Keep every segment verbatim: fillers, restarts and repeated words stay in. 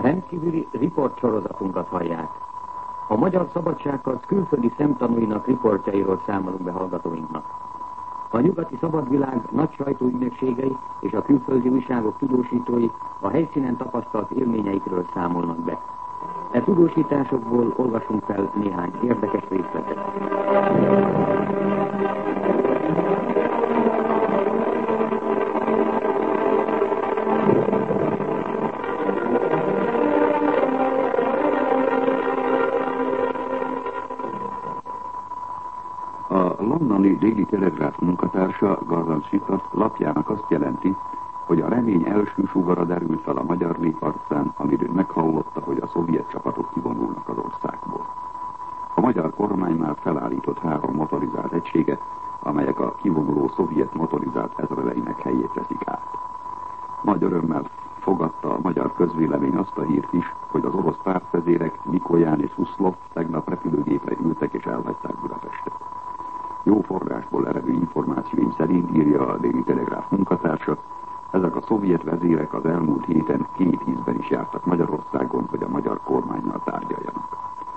Rendkívüli riportsorozatunkat hallják. A Magyar Szabadságharc külföldi szemtanúinak riportjairól számolunk be hallgatóinknak. A nyugati szabadvilág nagy sajtóügynökségei és a külföldi újságok tudósítói a helyszínen tapasztalt élményeikről számolnak be. E tudósításokból olvasunk fel néhány érdekes részletet. A londoni Daily Telegraph munkatársa, Gordon Shippard lapjának azt jelenti, hogy a remény első sugara derült fel a magyar nép arcán, amiről meghallotta, hogy a szovjet csapatok kivonulnak az országból. A magyar kormány már felállított három motorizált egységet, amelyek a kivonuló szovjet motorizált ezredeinek helyét veszik át. Nagy örömmel fogadta a magyar közvélemény azt a hírt is, hogy az orosz pártvezérek Mikolyán és Huszlov tegnap repülőgépre ültek és elhagyták Budapestet. Jó forrásból eredő információim szerint, írja a Daily Telegraph munkatársa, ezek a szovjet vezérek az elmúlt héten két ízben is jártak Magyarországon, hogy a magyar kormánnyal tárgyaljanak.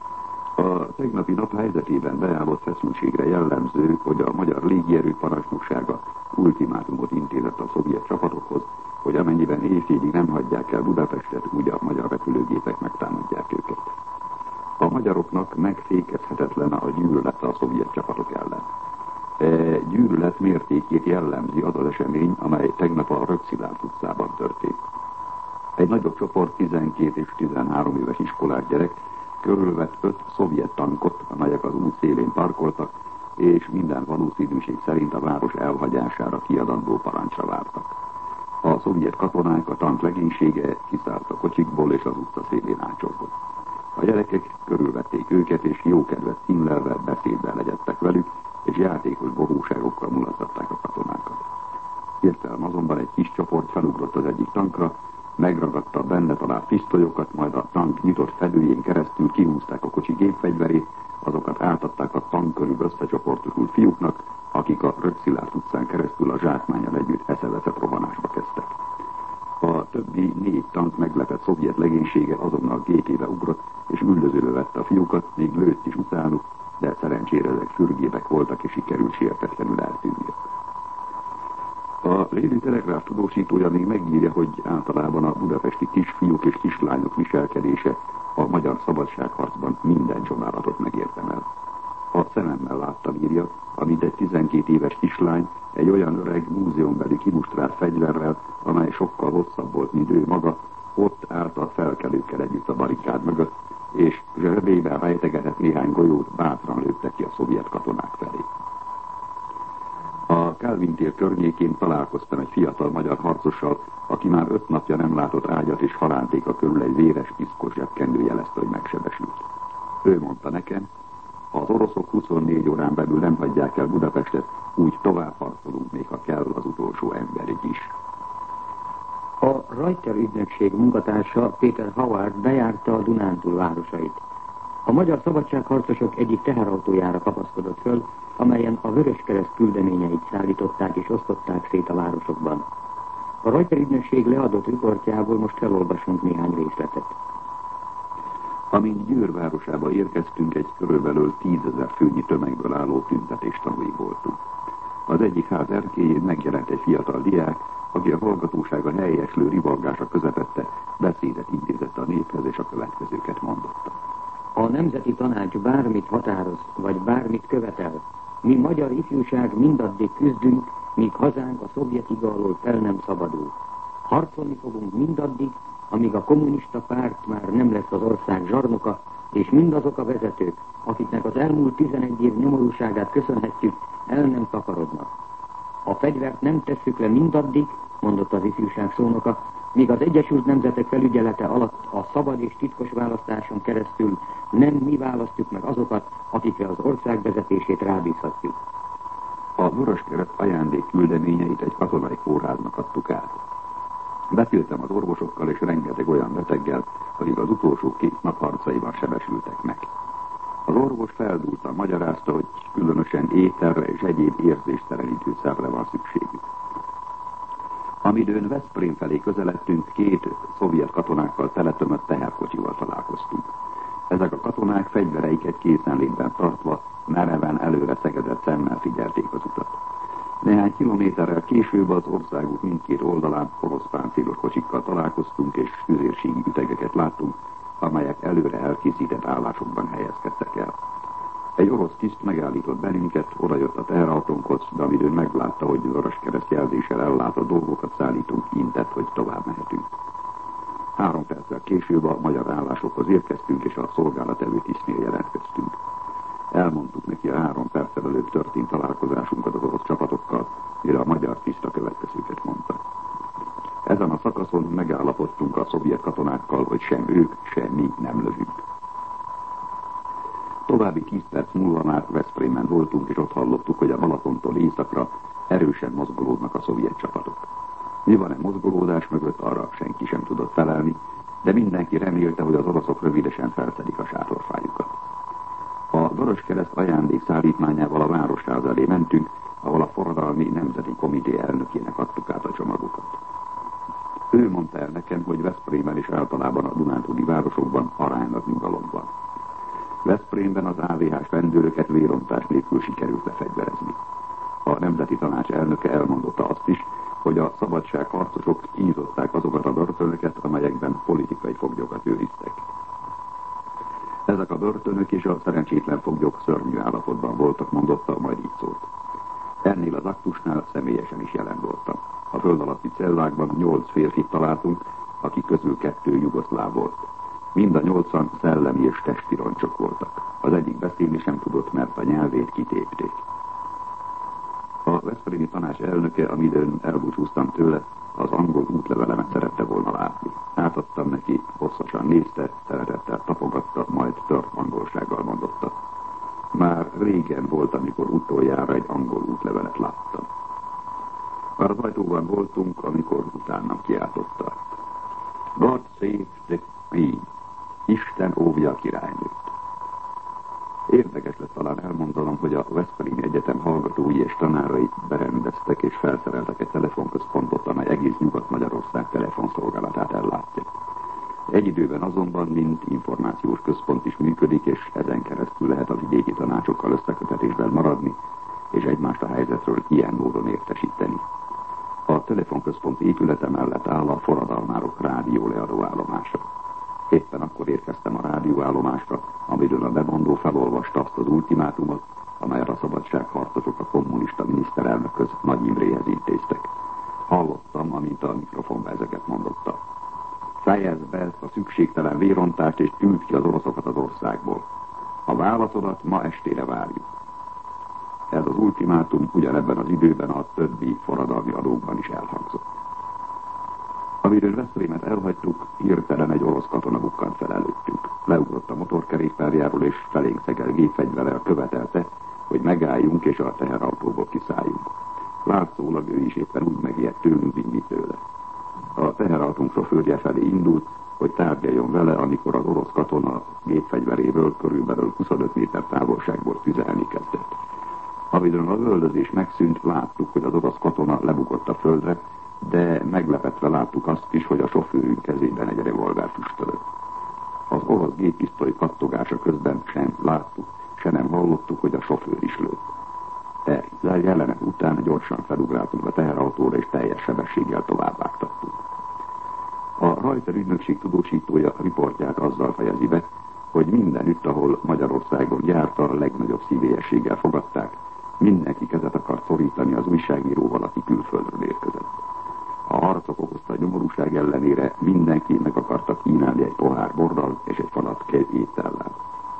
A tegnapi nap helyzetében beállott feszültségre jellemző, hogy a magyar légierő parancsnoksága ultimátumot intézett a szovjet csapatokhoz, hogy amennyiben éjfélig nem hagyják el Budapestet, úgy a magyar repülőgépek megtámadják őket. A magyaroknak megfékezhetetlen a gyűlölete a szovjet csapatok ellen. E gyűlölet mértékét jellemzi az az esemény, amely tegnap a Rökszilárd utcában történt. Egy nagyobb csoport tizenkét és tizenhárom éves iskolás gyerek körülvett öt szovjet tankot, amelyek az út szélén parkoltak, és minden valószínűség szerint a város elhagyására kiadandó parancsra vártak. A szovjet katonák, a tank legénysége kiszállt a kocsikból és az utca szélén ácsorgott. A gyerekek körülvették őket, és jókedvet színlelve beszédben legyettek velük, és játékos bohóságokkal mulattatták a katonákat. Hirtelen azonban egy kis csoport felugrott az egyik tankra, megragadta a benne talált pisztolyokat, majd a tank nyitott fedőjén keresztül kihúzták a kocsi gépfegyverét, azokat átadták a tank körül összecsoportosult fiúknak, akik a Rökszilárd utcán keresztül a zsákmánnyal együtt eszeveszett rohanásba kezdtek. A többi négy tank meglepett szovjet legénysége azonnal gépébe ugrott, és üldözőbe vette a fiúkat, még lőtt is utánuk, de szerencsére ezek fürgébek voltak, és sikerült sértetlenül eltűnniük. A Daily Telegraph tudósítója még megírja, hogy általában a budapesti kisfiúk és kislányok viselkedése a magyar szabadságharcban minden csodálatot megérdemel. A szememmel láttam, írja, amit egy tizenkét éves kislány egy olyan öreg múzeumbeli kimustrált fegyverrel, amely sokkal hosszabb volt, mint ő maga, ott állt a felkelőkkel együtt a barikád mögött, és zsebében rejtegetett néhány golyót, bátran lőttek ki a szovjet katonák felé. A Kálvin tér környékén találkoztam egy fiatal magyar harcossal, aki már öt napja nem látott ágyat, és halántéka körül egy véres piszkos zsebkendő jelezte, hogy megsebesült. Ő mondta nekem, ha az oroszok huszonnégy órán belül nem hagyják el Budapestet, úgy tovább harcolunk, még ha kell az utolsó emberig is. A Reuters ügynökség munkatársa Peter Howard bejárta a Dunántúl városait. A magyar szabadságharcosok egyik teherautójára kapaszkodott föl, amelyen a Vöröskereszt küldeményeit szállították és osztották szét a városokban. A Reuters ügynökség leadott riportjából most felolvasunk néhány részletet. Amint Győr városába érkeztünk, egy körülbelül tízezer főnyi tömegből álló tüntetés tanúi voltunk. Az egyik ház erkélyén megjelent egy fiatal diák, aki a hallgatósága helyeslő rivalgása közepette beszédet intézett a néphez, és a következőket mondotta. A Nemzeti Tanács bármit határoz, vagy bármit követel. Mi magyar ifjúság mindaddig küzdünk, míg hazánk a szovjet iga alól fel nem szabadul. Harcolni fogunk mindaddig, amíg a kommunista párt már nem lesz az ország zsarnoka, és mindazok a vezetők, akiknek az elmúlt tizenegy év nyomorúságát köszönhetjük, el nem takarodnak. A fegyvert nem tesszük le mindaddig, mondott az ifjúság szónoka, míg az Egyesült Nemzetek felügyelete alatt a szabad és titkos választáson keresztül nem mi választjuk meg azokat, akikre az ország vezetését rábízhatjuk. A Vöröskereszt ajándék küldeményeit egy katonai kórháznak adtuk át. Beszéltem az orvosokkal és rengeteg olyan beteggel, akik az utolsó két nap harcaiban sebesültek meg. Az orvos feldúltan magyarázta, hogy különösen ételre és egyéb érzéstelenítőszerre van szükségük. A Amidőn Veszprém felé közeledtünk, két szovjet katonákkal teletömött teherkocsival találkoztunk. Ezek a katonák fegyvereiket készenlétben tartva, mereven előre szegezett szemmel figyelték az utat. Néhány kilométerrel később az országút mindkét oldalán orosz páncélos kocsikkal találkoztunk, és tüzérségi ütegeket láttunk, amelyek előre elkészített állásokban helyezkedtek el. Egy orosz tiszt megállított bennünket, odajött a teherautónkhoz, de amidőn meglátta, hogy vöröskereszt jelzéssel ellátott dolgokat szállítunk, intett, hogy tovább mehetünk. Három perccel később a magyar állásokhoz érkeztünk, és a szolgálatevő tisztnél jelentkeztünk. Elmondtuk neki a három perccel előbb történt találkozásunkat az orosz csapatokkal, mire a magyar tiszt a következőket mondta. Ezen a szakaszon megállapodtunk a szovjet katonákkal, hogy sem ők, sem mi nem lövünk. További tíz perc múlva már Veszprémben voltunk, és ott hallottuk, hogy a Balatontól északra erősen mozgolódnak a szovjet csapatok. Mi van-e mozgolódás mögött, arra senki sem tudott felelni, de mindenki remélte, hogy az oroszok rövidesen felszedik a sátorfájukat. A Vöröskereszt ajándék szállítmányával a városház elé mentünk, ahol a Forradalmi Nemzeti Komité elnökének adtuk át a csomagokat. Ő mondta el nekem, hogy Veszprémben és általában a dunántúli városokban aránylag nyugalom van. Veszprémben az á vé hás rendőröket vérontás nélkül sikerült lefegyverezni. A Nemzeti Tanács elnöke elmondotta azt is, hogy a szabadságharcosok kinyitották azokat a börtönöket, amelyekben politikai foglyokat őriztek. Ezek a börtönök és a szerencsétlen foglyok szörnyű állapotban voltak, mondotta, majd így szólt. Ennél az aktusnál személyesen is jelen voltam. A föld alatti cellákban nyolc férfit találtunk, akik közül kettő jugoszláv volt. Mind a nyolcan szellemi és testi roncsok voltak. Az egyik beszélni sem tudott, mert a nyelvét kitépték. A veszprémi tanács elnöke, amidőn elbúcsúztam tőle, az angol útlevelemet szerette volna látni. Átadtam neki, hosszasan nézte, szeretettel tapogatta, majd tört angolsággal mondotta. Már régen volt, amikor utoljára egy angol útlevelet láttam. Már az ajtóban voltunk, amikor utánam kiáltotta. God save the Queen! Isten óvja a királynőt! Érdekes lett talán elmondanom, hogy a Veszprémi Egyetem hallgatói és tanárai berendeztek és felszereltek egy telefonközpontot, amely egész Nyugat-Magyarország telefonszolgálatát ellátja. Egy időben azonban mint információs központ is működik, és ezen keresztül lehet a vidéki tanácsokkal összekötetésben maradni, és egymást a helyzetről ilyen módon értesíteni. A telefonközpont épülete mellett áll a forradalmárok rádióleadó állomása. Éppen akkor érkeztem a rádióállomásra, amidőn a bemondó felolvasta azt az ultimátumot, amelyet a szabadságharcosok a kommunista miniszterelnökhöz, Nagy Imréhez intéztek. Hallottam, amint a mikrofonba ezeket mondotta. Fejezd be ezt a szükségtelen vérontást, és küld ki az oroszokat az országból. A válaszodat ma estére várjuk. Ez az ultimátum ugyanebben az időben a többi forradalmi adókban is elhangzott. Amiről Veszprémet elhagytuk, hirtelen egy orosz katona bukkant fel előttünk. Leugrott a motorkerékpárjáról, és felénk szegel gépfegyverrel követelte, hogy megálljunk és a teherautóból kiszálljunk. Látszólag ő is éppen úgy megijedt tőlünk, mint mi tőle. A teherautónk sofőrje felé indult, hogy tárgyaljon vele, amikor az orosz katona gépfegyveréből körülbelül huszonöt méter távolságból tüzelni kezdett. Amidőn a lövöldözés megszűnt, láttuk, hogy az orosz katona lebukott a földre, de meglepetve láttuk azt is, hogy a sofőrünk kezében egy revolver füstölött. Az orosz géppisztoly kattogása közben sem láttuk, se nem hallottuk, hogy a sofőr is lőtt. E jelenet után gyorsan felugráltunk a teherautóra, és teljes sebességgel továbbvágtattunk. A Reuter ügynökség tudósítója riportját azzal fejezi be, hogy mindenütt, ahol Magyarországon járta, a legnagyobb szívélyességgel fogadták, mindenki kezet akart szorítani az újságíróval, aki külföldről érkezett. A harcok okozta nyomorúság ellenére mindenki meg akarta kínálni egy pohár borral és egy falat étellel.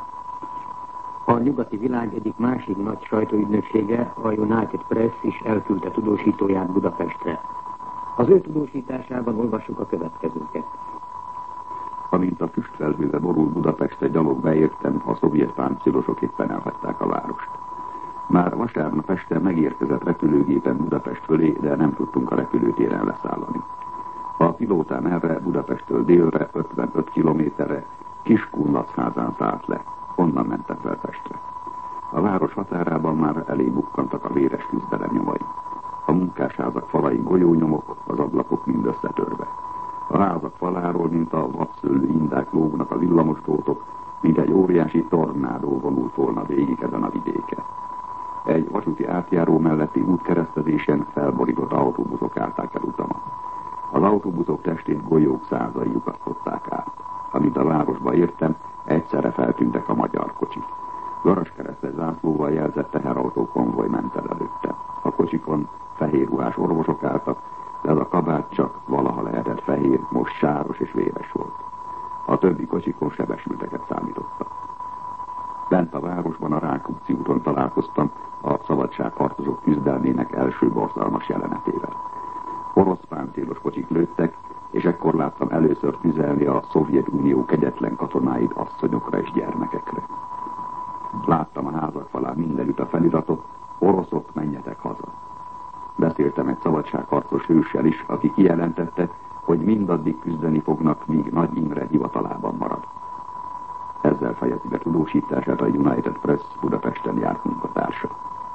A nyugati világ egyik másik nagy sajtóügynöksége, a United Press is elküldte tudósítóját Budapestre. Az ő tudósításában olvassuk a következőket. Amint a füstfelhőbe borul Budapestre gyalog beértem, a szovjet páncélosok éppen elhagyták a várost. Már vasárnap este megérkezett repülőgépen Budapest fölé, de nem tudtunk a repülőtéren leszállani. A pilótán erre Budapesttől délre, ötvenöt kilométerre Kiskunlachházán szállt le, onnan mentem fel Pestre. A város határában már elég bukkantak a véres küzdelem nyomai. a munkásházak falain golyónyomok, az ablakok mind összetörve. A házak faláról, mint a vadszőlő indák lógnak a villamostótok, mint egy óriási tornádó vonult volna végig ezen a vidéken. Egy vasúti átjáró melletti útkeresztezésen felborított autóbuszok állták el utamat. Az autóbuszok testét golyók százai lyukasztották át. Amint a városba értem, egyszerre feltűntek a magyar kocsik. Garaskeresztes zászlóval jelzett teherautókonvoj ment el előtte. A kocsikon fehér ruhás orvosok álltak, de az a kabát csak valaha lehetett fehér, most sáros és véres volt. A többi kocsikon sebesülteket számítottak. Bent a városban a Rákóczi úton találkoztam a szabadságharcosok küzdelmének első borzalmas jelenetével. Orosz páncélos kocsik lőttek, és ekkor láttam először tüzelni a Szovjetunió kegyetlen katonáid asszonyokra és gyermekekre. Láttam a házak falán mindenütt a feliratot, oroszok, menjetek haza. Beszéltem egy szabadságharcos hőssel is, aki kijelentette, hogy mindaddig küzdeni fognak, míg Nagy Imre hivatalában marad. Ezzel fejezi be tudósítását a United Press Budapesten járt munkatársa.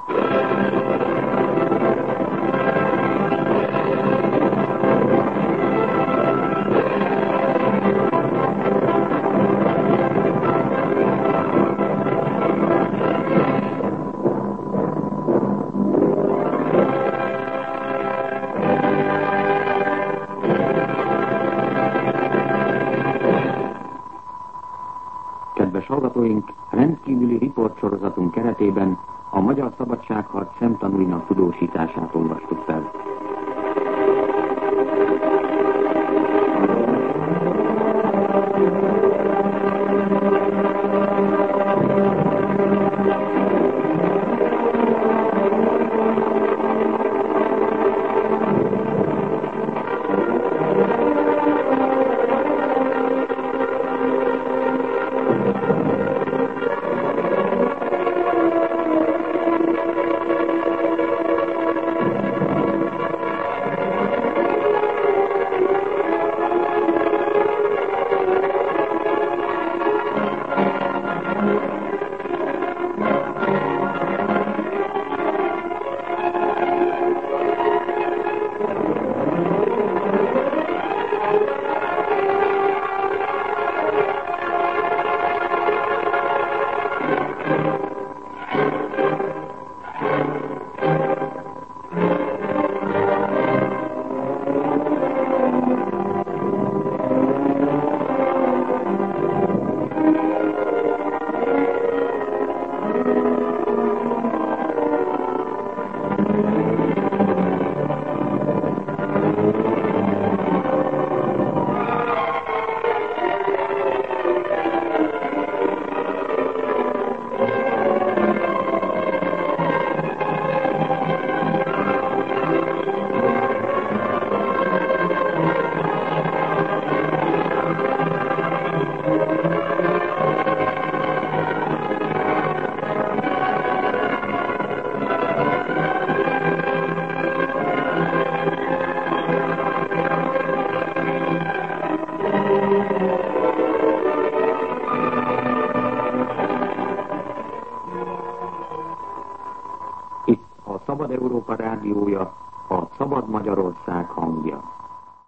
Hallgatóink, rendkívüli riportsorozatunk keretében a magyar szabadságharc szemtanúinak tudósítását olvastuk fel. Szabad Európa rádiója, a Szabad Magyarország hangja.